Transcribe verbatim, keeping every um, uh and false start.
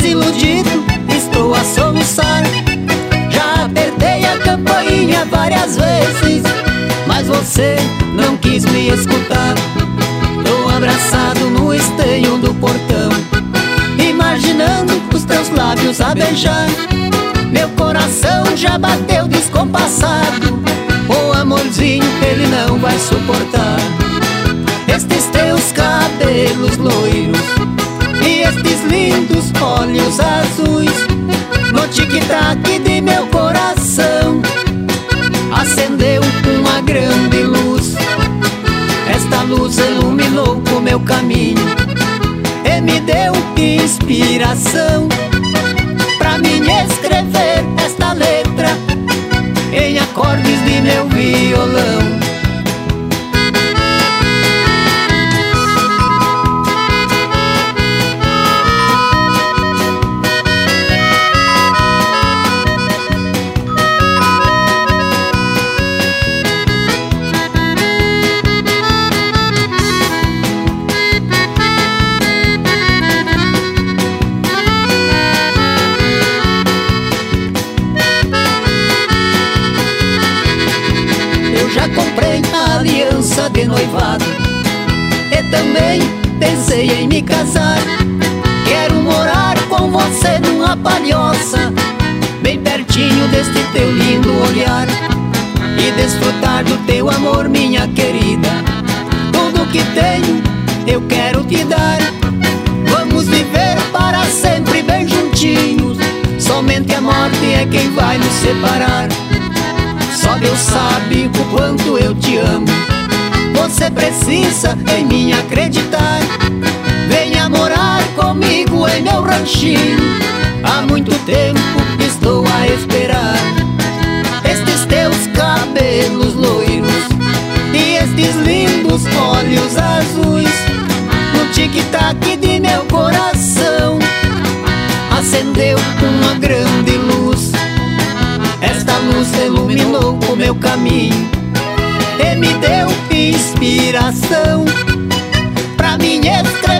desiludido, estou a soluçar. Já apertei a campainha várias vezes, mas você não quis me escutar. Tô abraçado no estanho do portão, imaginando os teus lábios a beijar. Meu coração já bateu descompassado, o amorzinho ele não vai suportar. Estes teus cabelos loiros e estes lindos olhos azuis, no tic-tac de meu coração acendeu uma grande luz. Esta luz iluminou o meu caminho e me deu inspiração pra mim escrever esta letra em acordes de meu violão. Já comprei a aliança de noivado e também pensei em me casar. Quero morar com você numa palhoça, bem pertinho deste teu lindo olhar, e desfrutar do teu amor, minha querida. Tudo que tenho eu quero te dar. Vamos viver para sempre bem juntinhos, somente a morte é quem vai nos separar. Só Deus sabe o quanto eu te amo, você precisa em mim acreditar. Venha morar comigo em meu ranchinho, há muito tempo estou a esperar. Estes teus cabelos loiros e estes lindos olhos azuis, no tic-tac de meu coração acendeu uma grande luz. Esta luz iluminou o meu caminho e me deu inspiração pra mim escrever